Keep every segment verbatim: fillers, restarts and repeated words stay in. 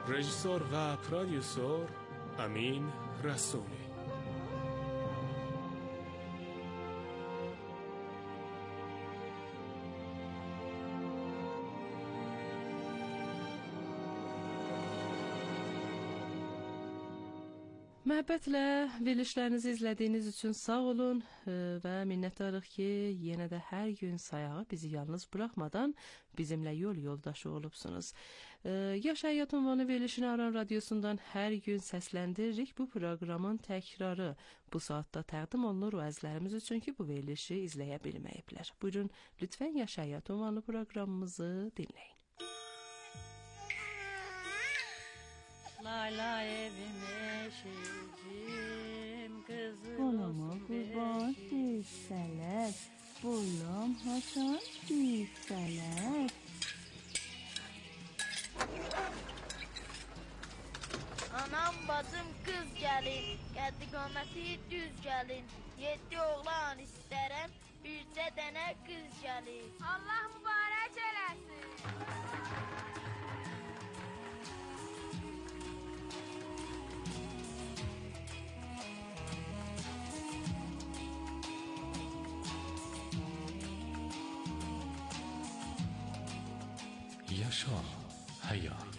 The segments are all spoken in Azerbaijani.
رژیسور و پرودیوسور امین رسولی. Məhəbbətlə verilişlərinizi izlədiyiniz üçün sağ olun və minnətdarıq ki, yenə də hər gün sayağı bizi yalnız buraxmadan bizimlə yol yoldaşı olubsunuz. Yaş Həyat ünvanı verilişini Aran Radyosu'ndan hər gün səsləndiririk. Bu proqramın təkrarı bu saatda təqdim olunur o əzlərimiz üçün ki, bu verilişi izləyə bilməyiblər. Buyurun, lütfən Yaş Həyat ünvanı proqramımızı dinləyin. Layla evime şircim kızım Kolama kurban düşseler, boylam haşan düşseler. Anam bacım kız gelin, gəldi qaməti düz gəlin. Yeddi oğlan istərəm, bircə dənə qız gəlin. Allah mübarək eləsin. Yaşa Həyat.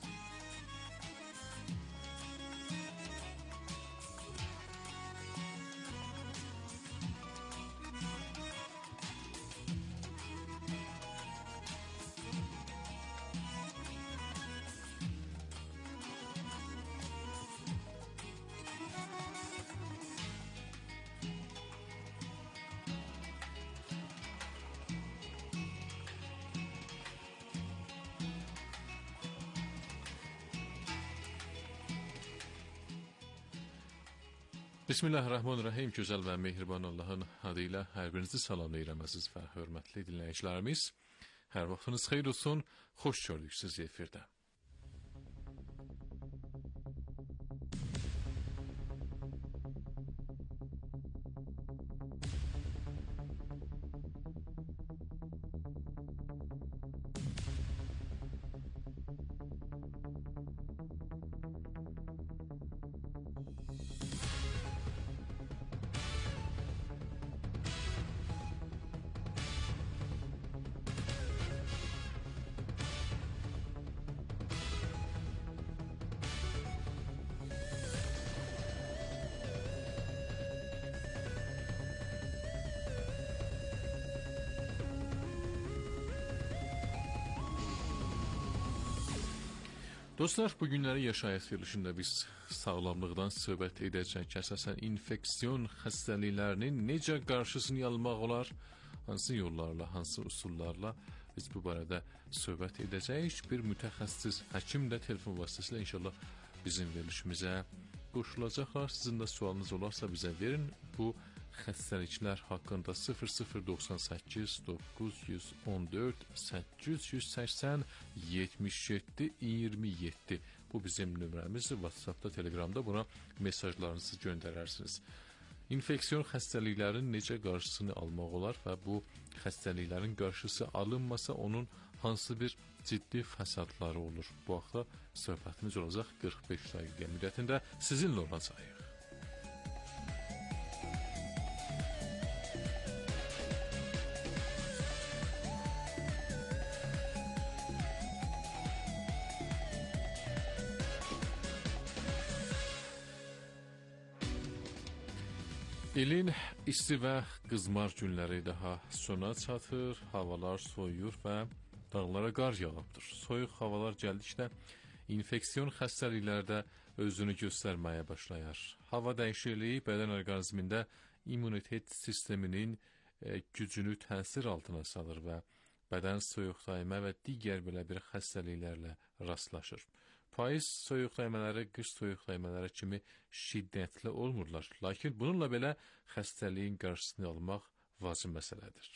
Bismillahirrahmanirrahim. Gözəl və mehriban Allahın adı ilə hər birinizi salamlayıram əziz və hörmətli dinləyicilərimiz. Hər vaxtınız xeyir olsun. Xoş gördük sizi efirdə. Dostlar, bugünləri yaşayət verilişində biz sağlamlıqdan söhbət edəcək. Əsasən infeksiyon xəstəliklərinin necə qarşısını almaq olar, hansı yollarla, hansı usullarla biz bu barədə söhbət edəcəyik. Bir mütəxəssis həkim də telefon vasitəsilə inşallah bizim verilişimizə qoşulacaqlar. Sizin də sualınız olarsa bizə verin. Bu xəstəliklər haqqında sıfır sıfır doxsan səkkiz doqquz yüz on dörd səkkiz yüz səksən yetmiş yeddi iyirmi yeddi bu bizim nömrəmizdir. WhatsAppda, Telegramda buna mesajlarınızı göndərərsiniz. İnfeksiyon xəstəliklərin necə qarşısını almaq olar və bu xəstəliklərin qarşısı alınmasa onun hansı bir ciddi fəsadları olur? Bu haqda söhbətimiz olacaq qırx beş dəqiqə müddətində sizinlə olacağıq. İlin isti və qızmar günləri daha sona çatır, havalar soyuyur və dağlara qar yağıbdır. Soyuq havalar gəldikdə infeksiyon xəstəliklərdə özünü göstərməyə başlayar. Hava dəyişikliyi bədən orqanizmində immunitet sisteminin e, gücünü təsir altına salır və bədən soyuqdayma və digər belə bir xəstəliklərlə rastlaşır. Payız soyuqdaymaları qış soyuqdaymaları kimi şiddətli olmurlar. Lakin bununla belə xəstəliyin qarşısını almaq vacib məsələdir.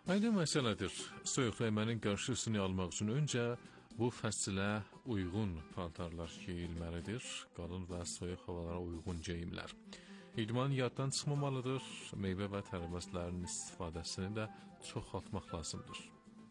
Aydın məsələdir. Soyuq dəymənin qarşısını almaq üçün öncə bu fəsilə uyğun paltarlar geyilməlidir. Qalın və soyuq havalara uyğun geyimlər. İdman yaddan çıxmamalıdır. Meyvə və tərəvəzlərin istifadəsini də çoxaltmaq lazımdır.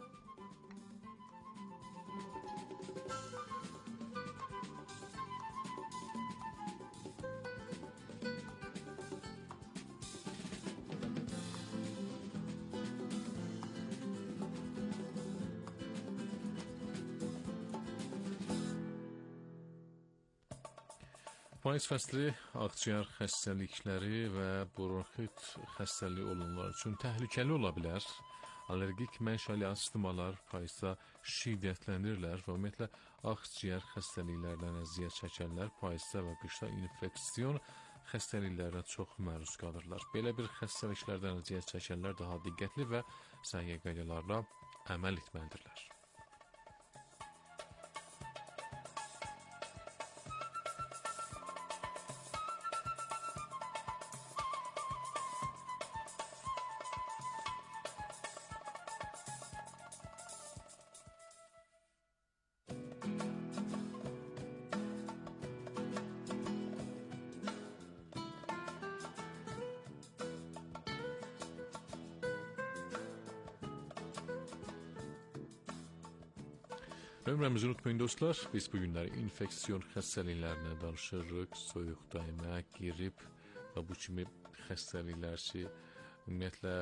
Payız fəsli akciğer xəstəlikləri və bronxit xəstəliyi olanlar üçün təhlükəli ola bilər. Allergik mənşəli astmalar payızda şiddətlənirlər və ümumiyyətlə akciğer xəstəliklərdən əziyyət çəkənlər payızda və qışda infeksiyon xəstəliklərə çox məruz qalırlar. Belə bir xəstəliklərdən əziyyət çəkənlər daha diqqətli və səhiyyə qaydalarına əməl etməlidirlər. Ömrəmizi unutmayın dostlar, biz bu günləri infeksiyon xəstəliklərinə danışırıq, soyuq dəymə, qrip və bu kimi xəstəliklər ki, ümumiyyətlə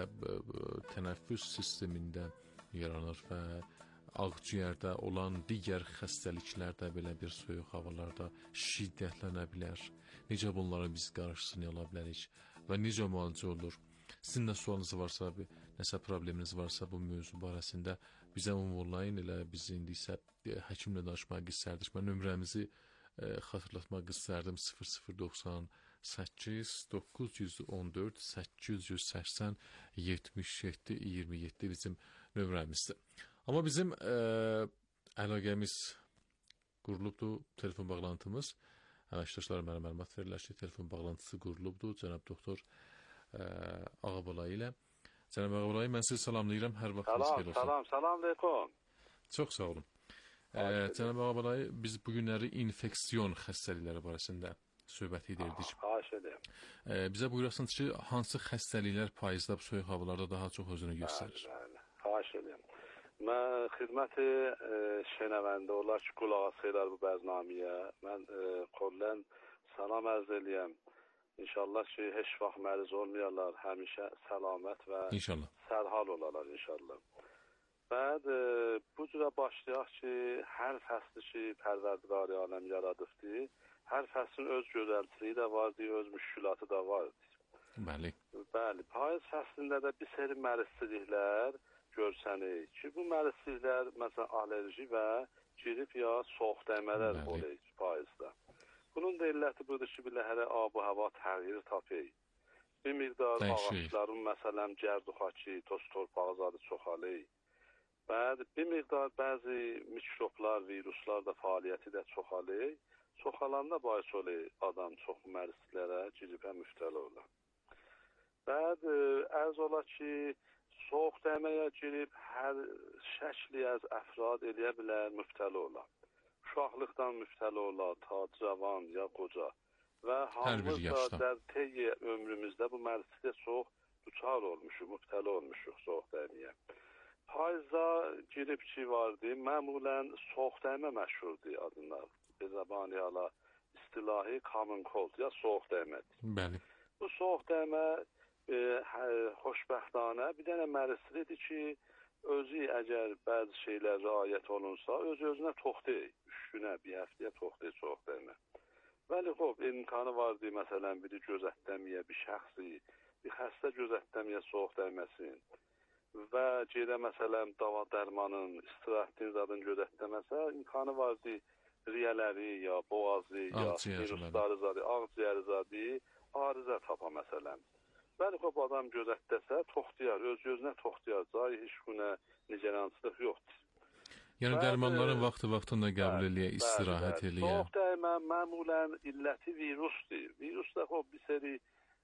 tənəffüs sistemində yaranır və akciğerdə olan digər xəstəliklər də belə bir soyuq havalarda şiddətlənə bilər. Necə bunları biz qarşısını ala bilərik və necə müalicə olur? Sizin də sualınız varsa, nəsə probleminiz varsa bu mövzu barəsində bizə ünvanlayın, elə biz indi isə həkimlə danışmaq istərdik. Mən nömrəmizi e, xatırlatmaq istərdim sıfır sıfır doxsan səkkiz doqquz yüz on dörd səkkiz yüz səksən yetmiş yeddi iyirmi yeddi bizim nömrəmizdir. Amma bizim e, əlaqəmiz qurulubdur, telefon bağlantımız. Əməkdaşlar mənə məlumat verirlər ki, telefon bağlantısı qurulubdur. Cənab doktor e, Ağabalay ilə. Cənab Ağabalay, mən sizi salamlayıram. Hər vaxtınız xeyir olsun. Salam, salam aleykum. Çox sağ olun. E, Cənab Ağabalay, biz bu günləri infeksiyon xəstəlikləri barəsində söhbət edirdik. Xahiş edirəm. E, bizə buyurasınız ki, hansı xəstəliklər payızda, soyuq havalarda daha çox özünü göstərir? Bəli, bəli. Xahiş edirəm. Mən xidməti e, şənəvəndə olar ki, qulaq asırlar bu bəznamiyə. Mən e, qollən salam ərz eləyəm. İnşallah ki, heç vaxt məriz olmayarlar, həmişə səlamət və İnşallah. sərhal olarlar inşallah. Bəd, e, bu cürə başlayaq ki, hər fəsli ki, Pərverdigari aləm yaradıbdır, hər fəslin öz gözəlçiliyi də vardır, öz müşkülatı da vardır. Bəli. Bəli, payız fəslində də bir seri mərizçiliklər görsənir ki, bu mərizçiliklər məsələn alerji və grip ya soğuk dəymələr olur payızda. Bunun da illəti budur ki, bilə hələ ab-ı hava təğyir tapır. Bir miqdar ağaçların məsələn gərduxaki, toz torpağı zadı çoxalır. Bəli, bir miqdar bəzi mikroblar, viruslar da fəaliyyəti də çoxalır. Çoxalanda baş olur adam çox mərizlərə, gripə müftəla olur. Bəli, ərz ola ki, soğuk dəyməyə girib hər şəkli az əfrad eləyə bilər, müftəla olar. Uşaqlıqdan müftəla olar, ta cavan ya qoca və hamımız da der tey ömrümüzdə bu mərizlikdə çox duçar olmuşuq, müftəla olmuşuq soğuk dəyməyə. Payızda girib ki vardı, məmulən soğuk dəymə məşhurdur adından. Bir zabani ala istilahi common cold ya soğuk dəymədir. Bəli. Bu soğuk dəymə e, xoşbəxtانه bir dənə mərizlidir ki, özü əgər bəzi şeylər riayət olunsa, öz-özünə toxtayır. Üç günə, bir həftəyə toxtayır soğuk dəymə. Bəli, xob, imkanı vardır, məsələn, biri gözətləməyə, bir şəxsi, bir xəstə gözətləməyə soğuk dəyməsin və gedə, məsələn, dava dərmanın, istirahətin zadını gözətləməsə, imkanı vardır, riyələri, ya boğazı, ya virusları zadı, ağciyəri zadı, arızə tapa, məsələn. Bəli, xob, adam gözətləsə, toxtayar, öz-gözünə toxtayar, zay heç günə nicerançılıq yoxdur. Yəni bəli, dərmanların vaxtı-vaxtında qəbul eləyə, istirahət eləyə. Soğuk dəymə məmulən illəti virusdur. Virus da xob bir seri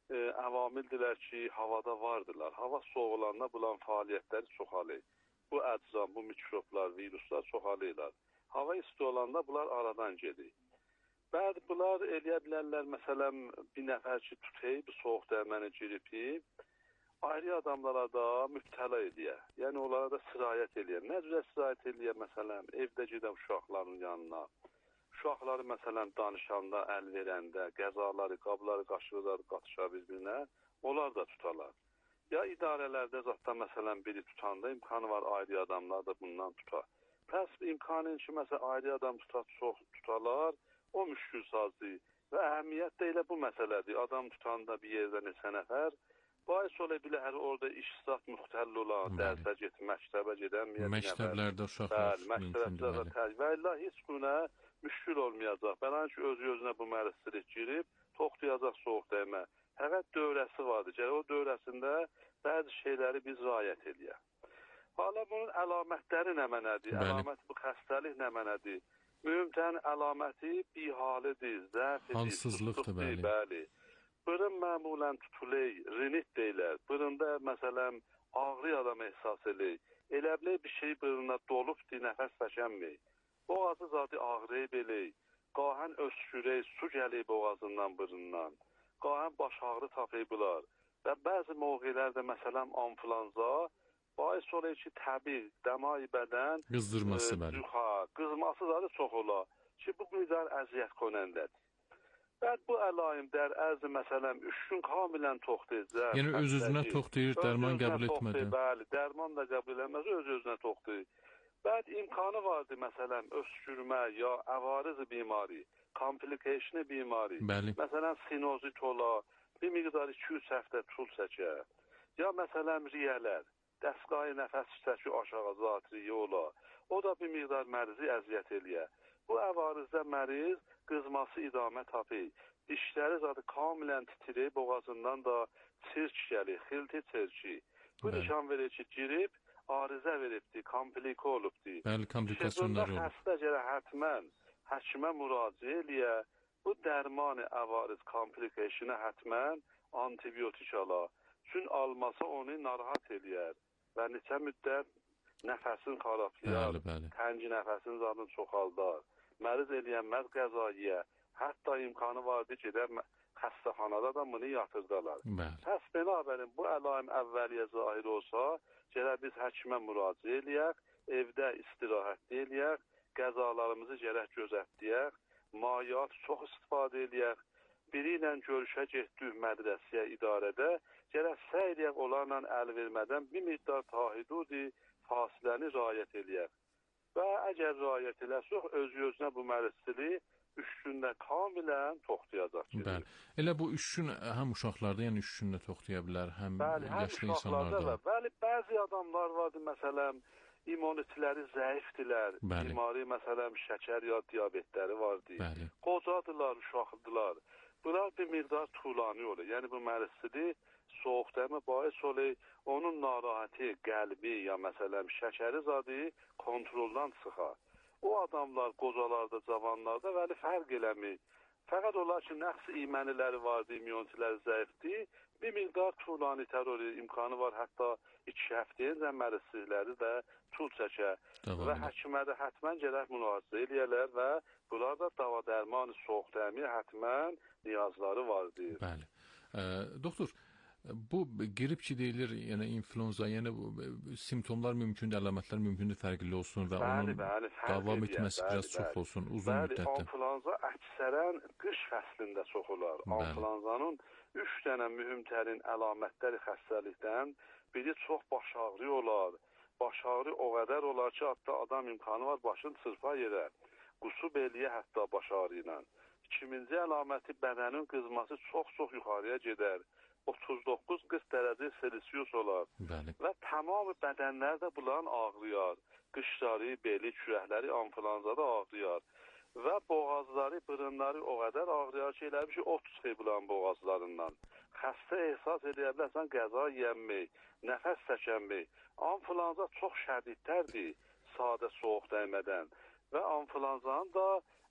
e, əvamildirlər ki, havada vardılar. Hava soğuk olanda bulan fəaliyyətləri çoxalır. Bu əczam, bu mikroblar, viruslar çoxalırlar. Hava isti olanda bunlar aradan gedir. Bəzi bunlar eləyə bilərlər, məsələn, bir nəfər ki, tutayı, bu soğuk dərməni girip, ayrı adamlara da mübtəla ediyə. Yəni, onlara da sirayət eləyə. Nə cürə sirayət eləyə, məsələn, evdə gedən uşaqların yanına, uşaqları, məsələn, danışanda, əl verəndə, qəzaları, qabları, qaşıqları qatışa bir-birinə, onlar da tutarlar. Ya idarələrdə zatdan, məsələn, biri tutanda imkanı var, ayrı adamlar da bundan tutar. Pəs imkanın ki, məsələn, ayrı adam tutar, çox tutarlar, o müşkül sazdır. Və əhəmiyyət də elə bu məsələdir. Adam tutanda bir yerdə neçə nəfər, bahis ola bilər, orada işsat müxtəlli olan, dərsə get, məktəbə gedən bir nəfər. Məktəblərdə uşaqlar mümkündür. Və illa heç günə müşkül olmayacaq. Bələn ki, özü-özünə bu mərisilik girib, toxtuyacaq soğuk dəymə. Həvət dövrəsi vardır. Gələ o dövrəsində bəzi şeyləri biz rayət eləyək. Hala bunun əlamətləri nə mənədir? Əlamət bu xəstəlik nə mənədir? Mühümtən əlaməti bihalidir, zəfidir, halsızlıqdır, bəli. bəli. Bırın məmulən tutuley, rinit deyilər. Bırında, məsələn, ağrı adam ehsas eləyir. Elə bilək bir şey bırına dolubdur, nəfəs çəkənməyir. Boğazı zadı ağrıyıb eləyir. Qahən öskürək, su gəlib boğazından, bırından. Qahən baş ağrı tapıyıblar. Və bəzi mövqelərdə, məsələn, anflanza, bahis olayı ki, təbii, dəmai bədən qızdırması, e, bəli. Cüxa, qızması da çox ola ki, bu qədər əziyyət konəndədir. Bəd bu əlayim dər əzi, məsələn, üç gün kamilən toxtayacaq. Yəni, öz-özünə toxtayır, dərman qəbul etmədən. Bəli, dərman da qəbul etməz, öz-özünə toxtayır. Bəd imkanı vardır, məsələn, öskürmə ya əvariz bimari, komplikasyon bimari. Bəli. Məsələn, sinozit ola, bir miqdar iki üç həftə tul çəkər. Ya, məsələn, riyələr. Dəstgahı nəfəs çəki aşağı zatriyi ola. O da bir miqdar mərzi əziyyət eləyə. Bu əvarizdə məriz qızması idamə tapır. Dişləri zadı kamilən titirir, boğazından da çirk gəlir, xilti çirki. Bu nişan verir ki, girib, arizə veribdir, komplikə olubdur. Bəli, komplikasiyonlar olur. Xəstə gələ hətmən həkimə müraciə eləyə. Bu dərmanı əvariz komplikasiyona hətmən antibiotik ala. Çün almasa onu narahat eləyər. Və neçə müddət nəfəsin xarablayar, tənci nəfəsin zadını çoxaldar, məriz eləyənməz qəzaiyə, hətta imkanı vardı ki, xəstəxanada da bunu yatırdalar. Həs benabərin bu əlaim əvvəliyə zahir olsa, gələ biz həkimə müraciə eləyək, evdə istirahət eləyək, qəzalarımızı gərək gözətdiyək, mayyat çox istifadə eləyək, biri ilə görüşə getdik mədrəsiyə, idarədə, gərək səyləyək onlarla əl vermədən bir miqdar tahidudi fasiləni rayət eləyək. Və əgər rayət eləsək, özü-özünə bu mərisili üç gündə kamilən toxtayacaq. Bəli. Elə bu üç gün həm uşaqlarda, yəni üç gündə toxtaya bilər, həm bəli, yaşlı insanlarda. Bəli, bəzi adamlar vardır, məsələn, immunitləri zəifdirlər, bimari, məsələn, şəkər ya diabetləri vardır, bəli. Qocadılar, uşaqdılar. Bunlar bir miqdar tulani olur. Yəni bu mərisili soğuk dəmə bahis olur, onun narahatı, qəlbi ya məsələn şəkəri zadı kontroldan çıxar. O adamlar qocalarda, cavanlarda vəli fərq eləmir. Fəqət olar ki, nəqs iməniləri vardır, immunitiləri zəifdir, bir miqdar tulani terrori imkanı var, hətta iki həftəyə mərislikləri də tul çəkər. Və həkimə də hətmən gərək müraciə eləyərlər və bunlar da dava dərmanı soğuk dəmi hətmən niyazları vardır. Bəli. E, doktor, bu grip ki deyilir, yəni influenza, yəni bu simptomlar mümkündür, əlamətlər mümkündür fərqli olsun və bəli, onun bəli, davam etməsi bəli, biraz bəli. Çox olsun, uzun bəli, müddətdə. Bəli, influenza əksərən qış fəslində çox olar. Influenzanın üç dənə mühümtərin əlamətləri xəstəlikdən biri çox baş ağrı olar. Baş ağrı o qədər olar ki, hatta adam imkanı var, başını çırpa yerə. Qusub eləyə hətta baş ağrı ilə. İkinci əlaməti bədənin qızması çox-çox yuxarıya gedər. otuz doqquz qırx dərəcə Selsius olar. Bəli. Və tamamı bədənlərdə bulan ağrıyar. Qışları, beli, kürəkləri influenzada ağrıyar. Və boğazları, bırınları o qədər ağrıyar ki, elə bir şey ot çıxır bulan boğazlarından. Xəstə ehsas edə bilərsən qəza yeyənmək, nəfəs çəkənmək. Influenza çox şədiddərdir, sadə soğuk dəymədən. Və influenzanın da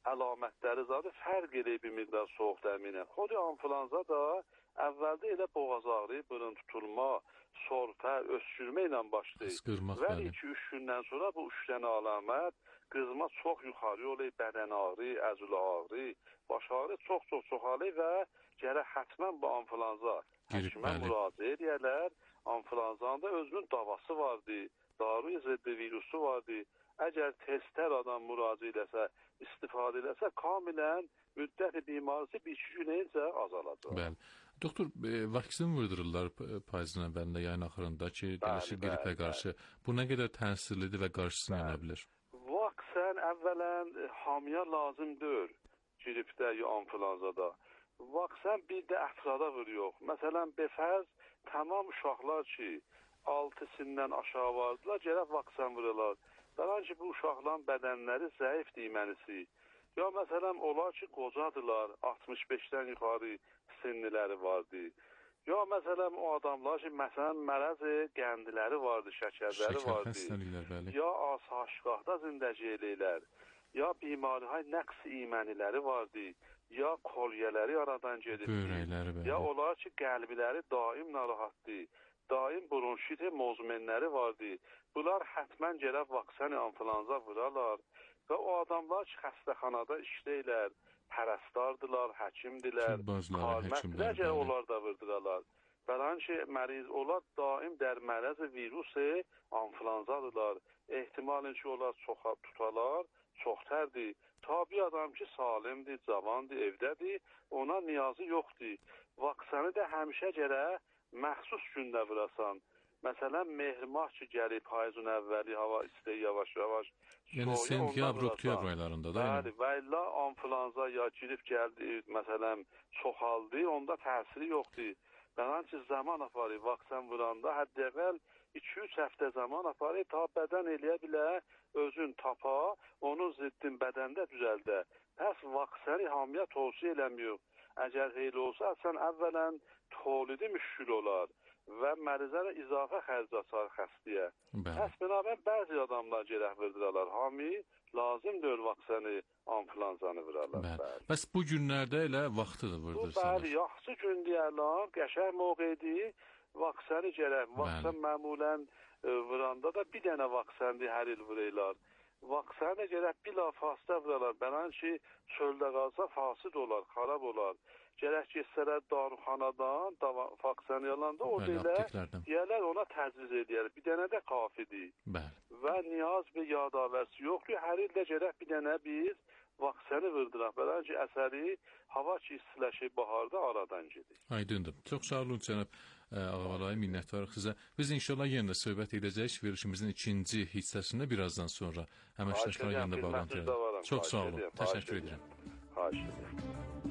əlamətləri zadı fərq eləyib bir miqdar soğuk dəminə. Xodi anflanza da əvvəldə elə boğaz ağrı, burun tutulma, sorfə, öskürmə ilə başlayır. Və iki üç gündən sonra bu üç dənə əlamət qızma çox yuxarı olur, bədən ağrı, əzülə ağrı, baş ağrı çox-çox çoxalır və gərək hətmən bu anflanza həkimə müraciət edərlər. Anflanzanın da özünün davası vardı, daru ziddi virusu vardı. Əgər testlər adam müraciət eləsə, istifadə eləsə, kamilən müddət bimarisi bir iki gün incə azalacaq. Bəli. Doktor, e, vaksin vurdururlar payızın əvvəlində, yayın axırında ki, dəlişi qripə qarşı. Bu nə qədər təsirlidir və qarşısını ala bilir? Vaksin əvvələn hamiyə lazımdır gripdə ya anflanzada. Vaksin bir də əfrada vuruyor. Məsələn, befərz tamam uşaqlar ki, altısından aşağı vardılar, gərək vaksin vururlar. Daha ki, bu uşaqların bədənləri zəif demənisi. Ya məsələn, olar ki, qocadılar, altmış beşdən yuxarı sinniləri vardı. Ya məsələn, o adamlar ki, məsələn, mərəz qəndiləri vardı, şəkərləri vardı. Ya asayişgahda zindəci eləylər. Ya bimarihay nəqs iməniləri vardı. Ya kolyələri aradan gedirdi. Ya olar ki, qəlbiləri daim narahatdır. Daim bronşiti mozmenləri vardı. Bunlar hətmən gərək vaksin anflanza vurarlar. Və o adamlar ki, xəstəxanada işləyirlər, pərəstardılar, həkimdilər, karmətlər gərək onlar da vurdurarlar. Bəlan ki, məriz onlar daim dər mərəz virusu anflanzadılar. Ehtimalin ki, onlar çox tutalar, çox tərdir. Tabi adam ki, salimdir, cavandır, evdədir, ona niyazı yoxdur. Vaksini də həmişə gərək məxsus gündə vurasan. Məsələn, mehrimah ki, gəlib payızın əvvəli, hava istəyi yavaş-yavaş. Yəni, sentyabr, oktyabr aylarında da? Bəli, və illa anflanza ya girib gəldi, məsələn, çoxaldı, onda təsiri yoxdur. Bəlan ki, zaman aparır, vaksin vuranda həddi əvvəl iki üç həftə zaman aparır, ta bədən eləyə bilə, özün tapa, onun ziddin bədəndə düzəldə. Pəs vaksini hamiyə tövsiyə eləmiyor. Əgər heyli olsa, sən əvvələn tolidi müşkül olar və mərizə izafə xərc açar xəstəyə. Pəs binaben bəzi adamlar gərək vurdurarlar. Hami lazımdır vaksini anflanzanı vurarlar. Bəs bu günlərdə elə vaxtıdır vurdursanlar? Bəli, yaxşı gün deyərlər, qəşər mövqeydir, vaksini gərək. Vaksin məmulən vuranda da bir dənə vaksindir, hər il vuraylar. Vaksini gərək bilafasitə vurarlar. Bəlan ki, çöldə qalsa fasid olar, xarab olar. Gərək geçsələr daruxanadan, vaksin yalanda, o deyərlər ona təcviz edər. Bir dənə də kafidir. Və niyaz bir yadavəsi yoxdur. Hər ildə gərək bir dənə biz vaksini vurduraq. Bəlan ki, əsəri hava ki, istiləşir baharda aradan gedir. Aydındır. Çox sağ olun, cənab Ağabalay, minnətdarıq sizə. Biz inşallah yenə də söhbət edəcəyik verilişimizin ikinci hissəsində birazdan sonra əməkdaşlar yanında bağlantı edir. Çox sağ olun. Təşəkkür edirəm. Xahiş edirəm.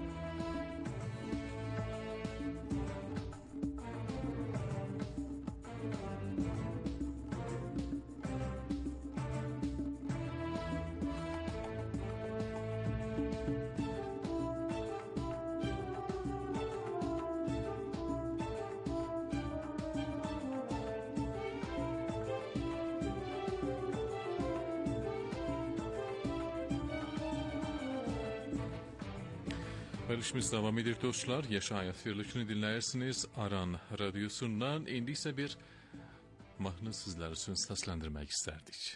Verilişimiz devam edir dostlar. Yaşa Hayat verilişini dinləyirsiniz Aran radyosundan. İndi isə bir mahnı sizlər üçün səsləndirmək istərdik.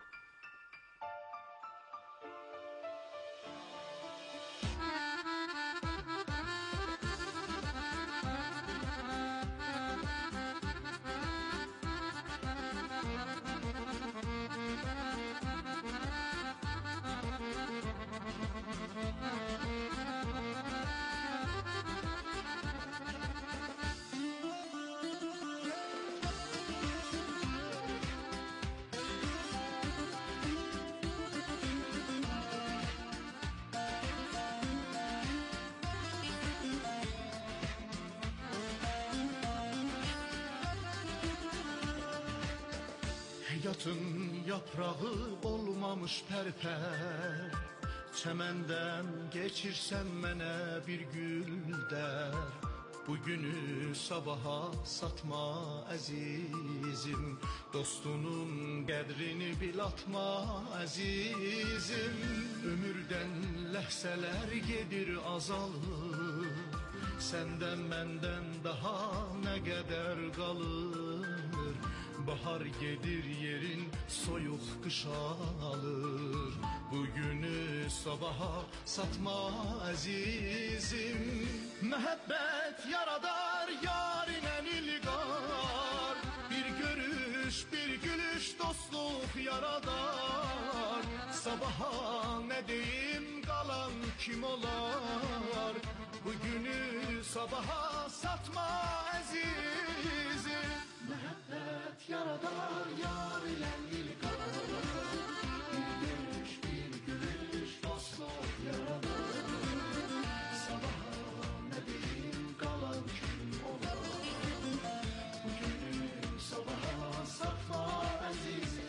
Həyatın yaprağı olmamış pərpər, çəməndən geçirsən mənə bir güldər. Bugünü sabaha satma əzizim, dostunun qədrini bil atma əzizim. Ömürdən ləhsələr gedir azalır, səndən məndən daha nə qədər qalır. Bahar gedir yerin soyuq qış alır, bugünü sabaha satma əzizim. Məhəbbət yaradar yarinən ilqar, bir görüş bir gülüş dostluq yaradar. Sabaha nə deyim qalan kim olar, bugünü sabaha satma əzizim. Məhəbbət yaradar yarinən ilqar, bir görüş bir gülüş dostluq yaradar. Sabaha nə deyim qalan kim olar, bugünü sabaha satma əzizim.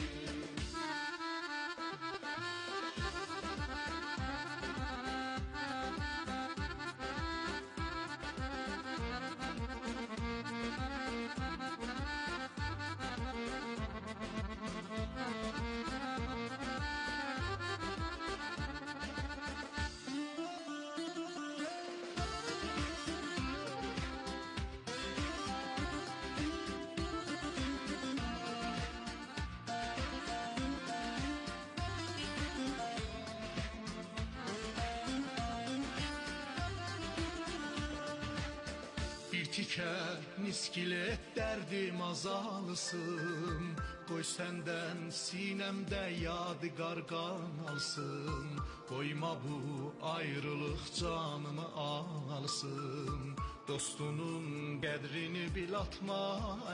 Bir tikə miskilet dərdim azalsın, qoy səndən sinəmdə yadigar qalsın. Qoyma bu ayrılıq canımı alsın, dostunun qədrini bil atma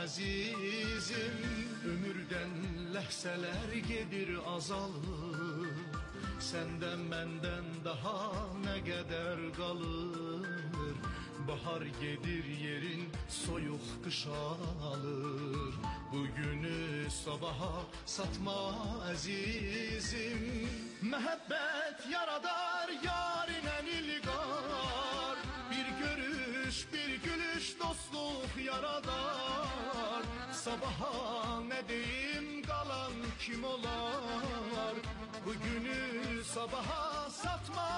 əzizim. Ömürdən ləhsələr gedir azalır, səndən məndən daha nə qədər qalır. Bahar gedir yerin soyuq qış alır, bugünü sabaha satma əzizim. Məhəbbət yaradar yarinən ilqar, bir görüş bir gülüş dostluq yaradar. Sabaha nə deyim qalan kim olar, bugünü sabaha satma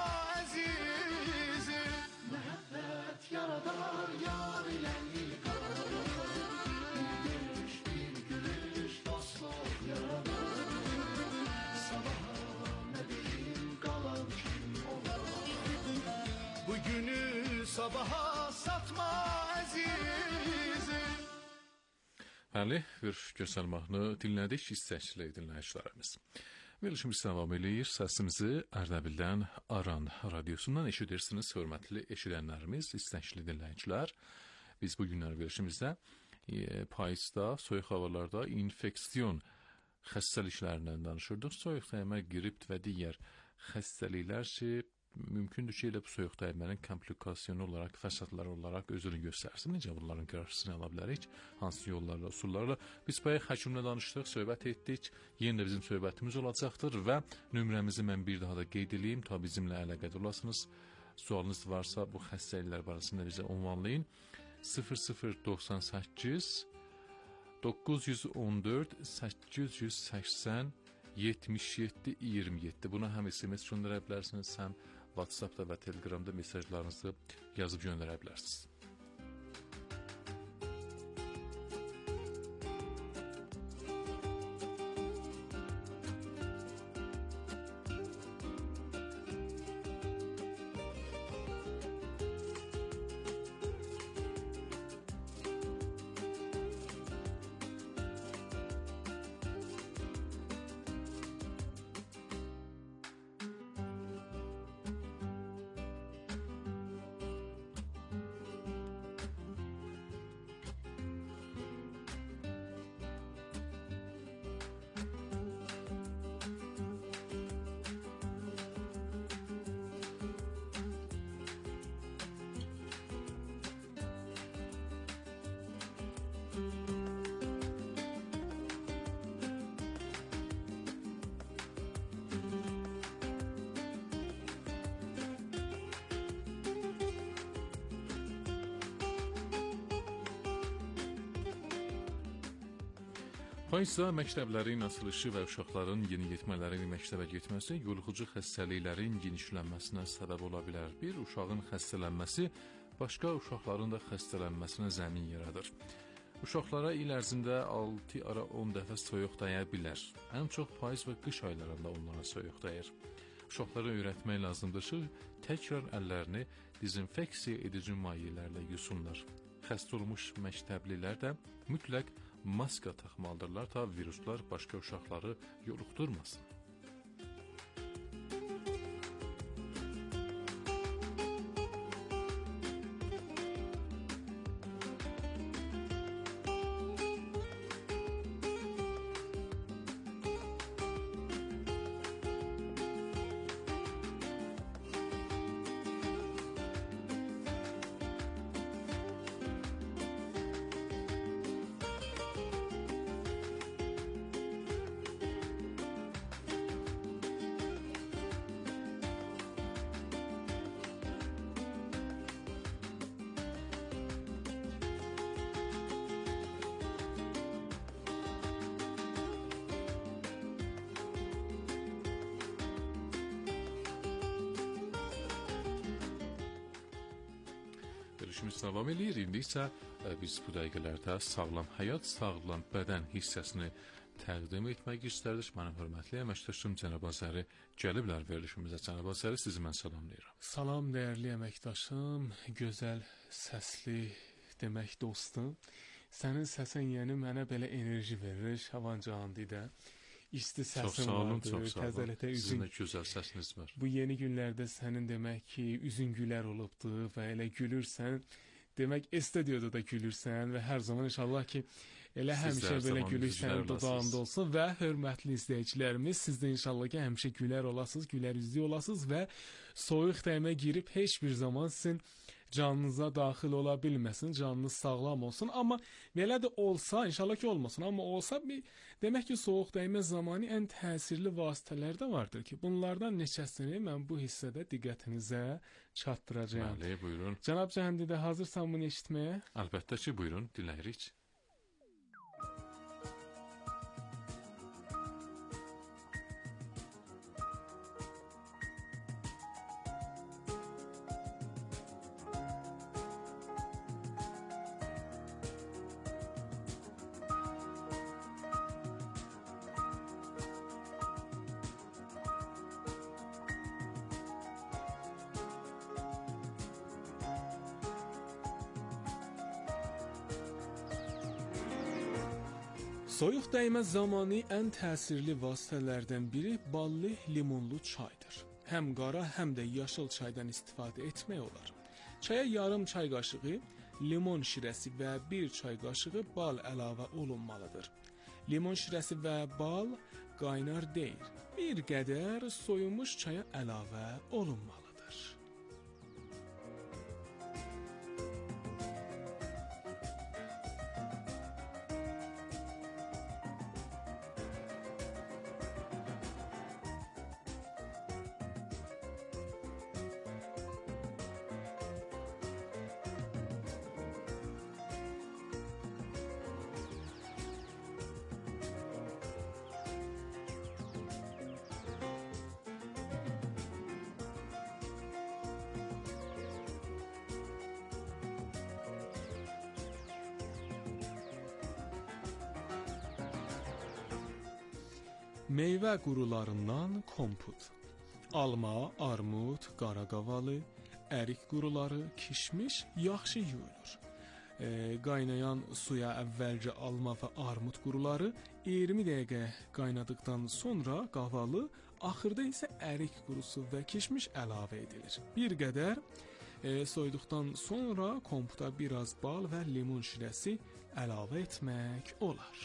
əzizim. Məhəbbət yaradar yarinən ilqar, bir görüş bir gülüş dostluq yaradar. Sabaha nə deyim qalan kim olar, bugünü sabaha satma əzizim. Bəli, bir gözəl mahnı dinlədik istəkli dinləyicilərimiz. Verilişimiz davam edir. Səsimizi Ərdəbildən Aran radiosundan eşidirsiniz, hörmətli eşidənlərimiz, istəkli dinləyicilər. Biz bu günlər verilişimizdə e, payızda, soyuq havalarda infeksiyon xəstəliklərindən danışırdıq. Soyuq dəymə, qrip və digər xəstəliklər ki, mümkündür ki, elə bu soyuq dəymənin komplikasiyonu olaraq, fəsadlar olaraq özünü göstərsin. Necə bunların qarşısını ala bilərik? Hansı yollarla, usullarla? Biz bayaq həkimlə danışdıq, söhbət etdik. Yenə də bizim söhbətimiz olacaqdır və nömrəmizi mən bir daha da qeyd edeyim. Ta bizimlə əlaqədə olasınız. Sualınız varsa bu xəstəliklər barəsində bizə ünvanlayın. sıfır sıfır doxsan səkkiz doqquz yüz on dörd səkkiz yüz səksən yetmiş yeddi iyirmi yeddi. Buna həm S M S göndərə bilərsiniz, həm WhatsAppda və Telegramda mesajlarınızı yazıb göndərə bilərsiniz. Payızda məktəblərin açılışı və uşaqların yeniyetmələrin məktəbə getməsi yoluxucu xəstəliklərin genişlənməsinə səbəb ola bilər. Bir uşağın xəstələnməsi başqa uşaqların da xəstələnməsinə zəmin yaradır. Uşaqlara il ərzində altı ara on dəfə soyuq dəyə bilər. Ən çox payız və qış aylarında onlara soyuq dəyir. Uşaqlara öyrətmək lazımdır ki, təkrar əllərini dezinfeksiya edici mayelərlə yusunlar. Xəstə olmuş məktəblilər də mütləq maska taxmalıdırlar ta viruslar başqa uşaqları yoluxdurmasın. Görüşümüz davam edir. İndi isə e, biz bu dəqiqələrdə sağlam həyat, sağlam bədən hissəsini təqdim etmək istərdik. Mənim hörmətli əməkdaşım Cənab Azəri gəliblər verilişimizə. Cənab Azəri, sizi mən salamlayıram. Salam dəyərli əməkdaşım, gözəl səsli demək dostum. Sənin səsin yəni mənə belə enerji verir, şavancandı da. İsti səsin vardır, təzələtə üzün. Sizin də gözəl səsiniz var. Bu yeni günlərdə sənin demək ki, üzün gülər olubdur və elə gülürsən. Demək, estudiyada da gülürsən və hər zaman inşallah ki, elə həmişə belə gülürsən dodağında olsun və hörmətli izləyicilərimiz, siz də inşallah ki, həmişə gülər olasınız, gülər üzlü olasınız və soyuq dəymə girib heç bir zaman sizin canınıza daxil ola bilməsin, canınız sağlam olsun. Amma belə də olsa, inşallah ki olmasın, amma olsa bir, demək ki, soyuq dəymə zamanı ən təsirli vasitələr də vardır ki, bunlardan neçəsini mən bu hissədə diqqətinizə çatdıracağam. Bəli, buyurun. Cənab Cəhəndi də hazırsan bunu eşitməyə? Əlbəttə ki, buyurun, dinləyirik. Soyuq dəymə zamanı ən təsirli vasitələrdən biri ballı limonlu çaydır. Həm qara, həm də yaşıl çaydan istifadə etmək olar. Çaya yarım çay qaşığı limon şirəsi və bir çay qaşığı bal əlavə olunmalıdır. Limon şirəsi və bal qaynar deyil, bir qədər soyulmuş çaya əlavə olunmalıdır. Meyvə qurularından kompot. Alma, armud, qaraqavalı, ərik quruları, kişmiş yaxşı yuyulur. E, qaynayan suya əvvəlcə alma və armud quruları iyirmi dəqiqə qaynadıqdan sonra qavalı, axırda isə ərik qurusu və kişmiş əlavə edilir. Bir qədər e, soyuduqdan sonra kompota biraz bal və limon şirəsi əlavə etmək olar.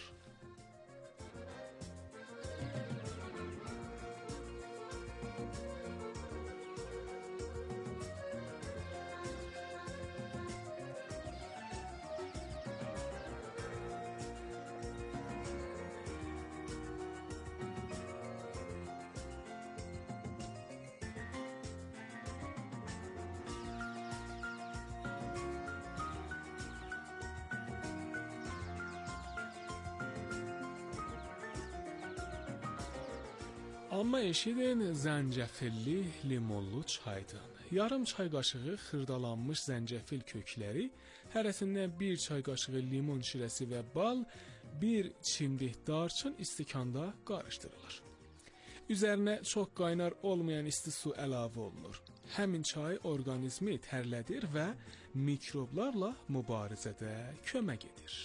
Amma eşidin zəncəfilli limonlu çaydan. Yarım çay qaşığı xırdalanmış zəncəfil kökləri, hərəsindən bir çay qaşığı limon şirəsi və bal, bir çimdik darçın istikanda qarışdırılır. Üzərinə çox qaynar olmayan isti su əlavə olunur. Həmin çay orqanizmi tərlədir və mikroblarla mübarizədə kömək edir.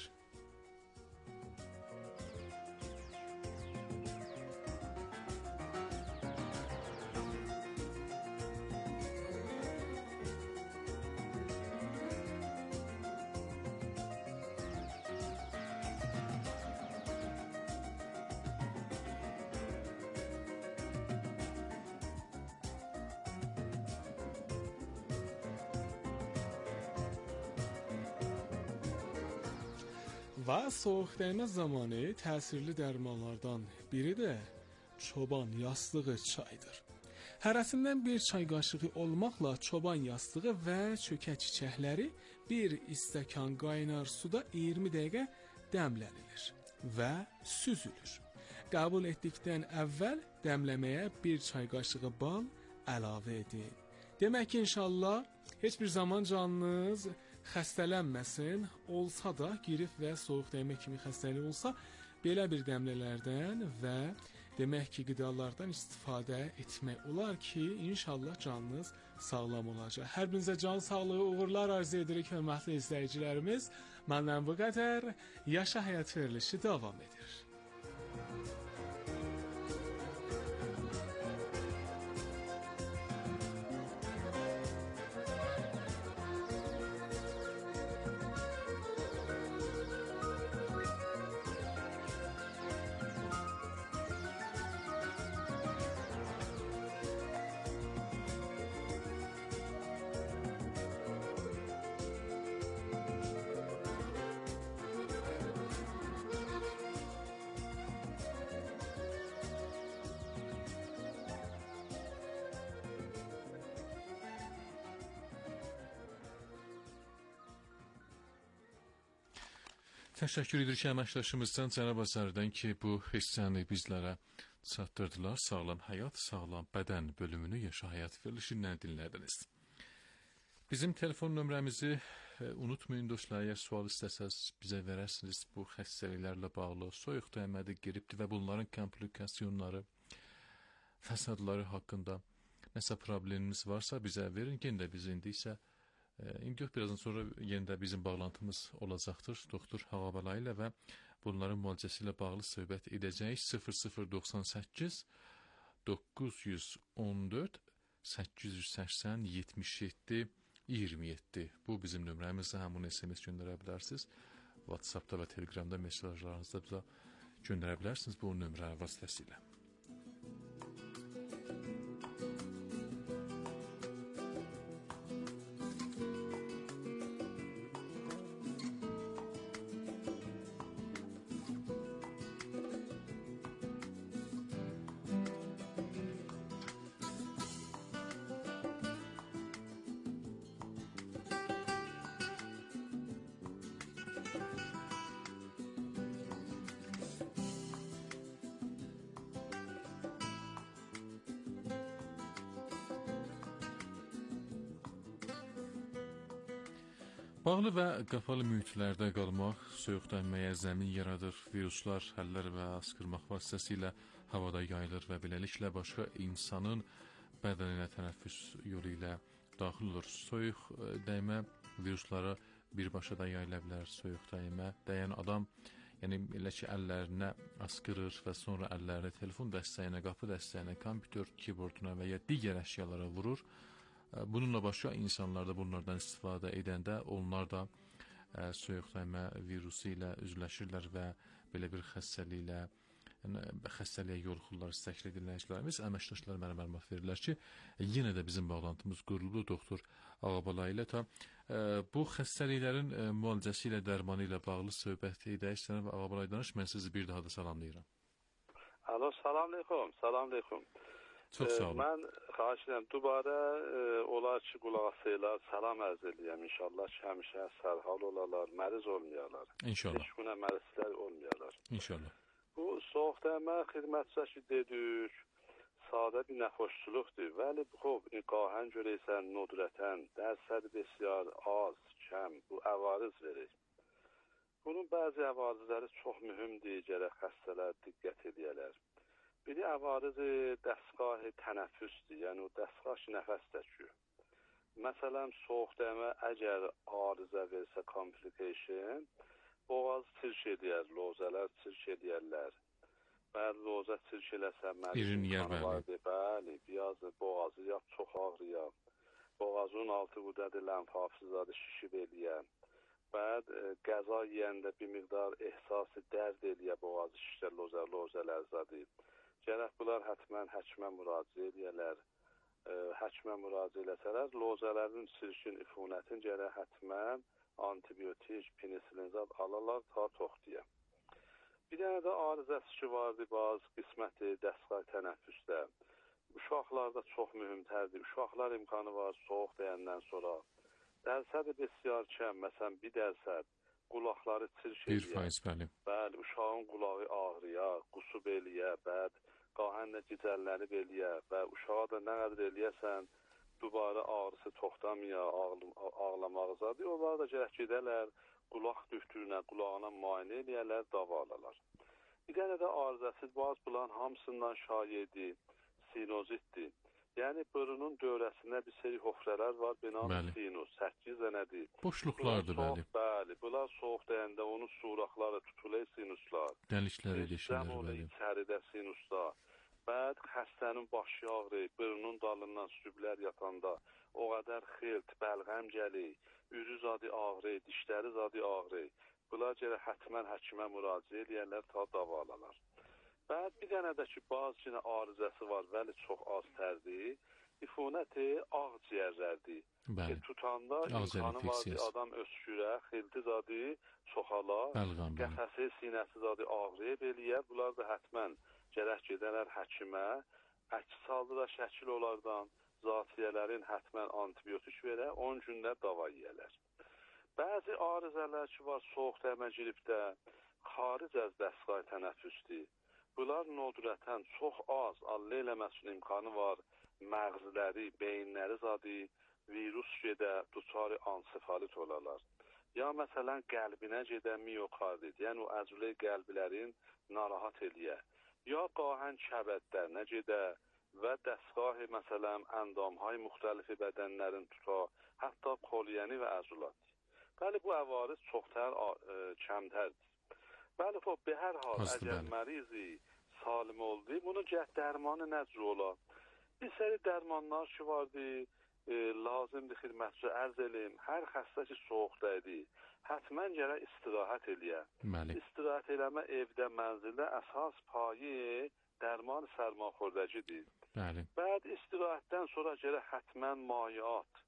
Və soğuk dəymə zamanı təsirli dərmanlardan biri də çoban yastığı çaydır. Hərəsindən bir çay qaşığı olmaqla çoban yastığı və çökə çiçəkləri bir stəkan qaynar suda iyirmi dəqiqə dəmlənilir və süzülür. Qəbul etdikdən əvvəl dəmləməyə bir çay qaşığı bal əlavə edin. Demək ki, inşallah heç bir zaman canınız xəstələnməsin, olsa da girif və soğuk dəymə kimi xəstəlik olsa, belə bir dəmlələrdən və demək ki, qidalardan istifadə etmək olar ki, inşallah canınız sağlam olacaq. Hər birinizə can sağlığı, uğurlar arzu edirik, hörmətli izləyicilərimiz. Məndən bu qədər. Yaşa həyat verilişi davam edir. Təşəkkür edirik əməkdaşımızdan Cənab Azərdən ki, bu hissəni bizlərə çatdırdılar. Sağlam həyat, sağlam bədən bölümünü Yaşa Həyat verilişindən dinlədiniz. Bizim telefon nömrəmizi e, unutmayın dostlar, əgər sual istəsəz bizə verərsiniz. Bu xəstəliklərlə bağlı, soyuq dəymədir, qripdir və bunların komplikasyonları, fəsadları haqqında nəsə probleminiz varsa bizə verin. Yenə də biz indi isə İndi yox, birazdan sonra yenə də bizim bağlantımız olacaqdır doktor Ağabala ilə və bunların müalicəsi ilə bağlı söhbət edəcəyik. sıfır sıfır doxsan səkkiz doqquz yüz on dörd səkkiz yüz səksən yetmiş yeddi iyirmi yeddi. Bu bizim nömrəmizdə, həmin S M S göndərə bilərsiniz. WhatsAppda və Telegramda mesajlarınızda bizə göndərə bilərsiniz bu nömrə vasitəsilə. Bağlı və qapalı mühitlərdə qalmaq soyuqdənməyə zəmin yaradır. Viruslar, həllər və askırmaq vasitəsilə havada yayılır və beləliklə başqa insanın bədəninə tənəffüs yolu ilə daxil olur. Soyuq dəymə virusları birbaşa da yayıla bilər. Soyuq dəymə dəyən adam, yəni elə ki əllərinə askırır və sonra əllərini telefon dəstəyinə, qapı dəstəyinə, kompüter keyboarduna və ya digər əşyalara vurur. Bununla başqa insanlar da bunlardan istifadə edəndə onlar da ə, soyuq dəymə virusu ilə üzləşirlər və belə bir xəstəliklə yəni, xəstəliyə yoluxurlar istəkli dinləyicilərimiz. Əməkdaşlar mənə məlumat verirlər ki, yenə də bizim bağlantımız quruldu doktor Ağabala ilə ta ə, bu xəstəliklərin ə, müalicəsi ilə, dərmanı ilə bağlı söhbət edək. Cənab Ağabala danış, mən sizi bir daha da salamlayıram. Alo, salam aleykum, salam aleykum. Çox sağ olun. Mən xahiş edirəm, dubarə e, olar ki, qulaq asaylar, salam ərz edəyəm. İnşallah ki, həmişə sərhal olarlar, məriz olmayalar. İnşallah. Heç günə mərizlər olmayalar. İnşallah. Bu soğuk dəymə xidmətçisi dedik, sadə bir nəxoşçuluqdur. Vəli, xub, qahən görəysən, nodrətən, dərsədi besiyyar, az, kəm, bu əvariz verir. Bunun bəzi əvarizləri çox mühümdir, gərək xəstələr diqqət edəyələr. Biri əvarizi dəstgah-ı tənəffüsdür, yəni o dəstgah ki, nəfəs təkür. Məsələn, soğuk dəmə əgər arızə versə, complication, boğaz çirk edər, lozələr çirk edərlər. Bəli, lozə çirk eləsə, mərsin kanı vardır, bəli, biraz boğazı yap, çox ağrıyaq. Boğazın altı qudədir, lənfafızdadır, şişib eləyər. Bəd, qəza yiyəndə bir miqdar ehsası dərd eləyə, boğazı şişər, lozə, lozələr zadır. Gərək bunlar hətmən həkimə müraciə eləyələr. Həkimə müraciə eləsələr, lozələrin çirkin, ifunətin gərək hətmən antibiotik, penisilin alalar ta toxtuya. Bir dənə də arızəsi ki vardı, bazı qisməti dəstgah tənəffüsdə. Uşaqlarda çox mühümtərdir. Uşaqlar imkanı var, soğuk deyəndən sonra. Dərsədi besiyyar kəm, məsələn, bir dərsəd qulaqları çirk eləyər. Bir faiz, bəli. Bəli, uşağın qulağı ağrıya, qusub eləyə, bəd, qahən də gicəlləri eləyə və uşağa da nə qədər eləyəsən, dubarı ağrısı toxtamaya, ağlamağızadır. Onlar da gərək gedələr, qulaq düftürünə, qulağına müayinə eləyərlər, dava alalar. Bir dənə də arızəsiz boğaz bulan hamısından şayədir, sinozitdir. Yəni, bırının dövrəsində bir seri hofrələr var, binanın sinus, səkkiz dənədir. Boşluqlardır, bəli. Bəli, bunlar soğuk dəyəndə onun suraqları, tutulay sinuslar. Dəlikləri deşilir, bəli. İçəridə sinuslar. Bəd, xəstənin başı ağrıyır, bırının dalından süblər yatanda, o qədər xilt, bəlğəm gəlir, ürü zadı ağrıyır, dişləri zadı ağrıyır. Bunlar gərək hətmən həkimə müraciə eləyərlər, ta davalalar. Bəd, bir dənə də ki, bazı yine arızəsi var, vəli çox az tərdir, ifunəti ağciyərlərdir. Bəli, tutanda imkanı vardır, adam öskürə, xilti zadı çoxala, qəfəsi, sinəsi zadı ağrıyıb eləyər, bunlar da hətmən gərək gedələr həkimə, əks halda şəkil olardan zatiyələrin hətmən antibiotik verə, on gündə dava yiyələr. Bəzi arızələr ki var, soğuk dəmə giribdə, xaric əz dəstgah tənəffüsdür. Bunlar nodrətən çox az, Allah eləməsin imkanı var, məğzləri, beyinləri zadı, virus gedə, duçarı ansefalit olarlar. Ya məsələn, qəlbinə gedə miyokardit, yəni o əzülə qəlbilərin narahat eləyə. Ya qahən kəbədlərinə gedə və dəstgahı, məsələn, əndamhay müxtəlifi bədənlərin tuta, hətta koliyəni və əzulat. Bəli, bu əvariz çoxtər, kəmtərdir. Bəli, o, be hər hal, əgər mərizi salim oldu, bunun cəhd dərmanı nəcr ola. Bir seri dərmanlar ki vardı, e, lazımdır xidmətçi ərz eləyim, hər xəstə ki soğuqdaydı, hətmən gərək istirahət eləyə. İstirahət eləmə evdə, mənzildə əsas payı dərman sərmaxordəcidir. Bəd istirahətdən sonra gərək hətmən mayiat.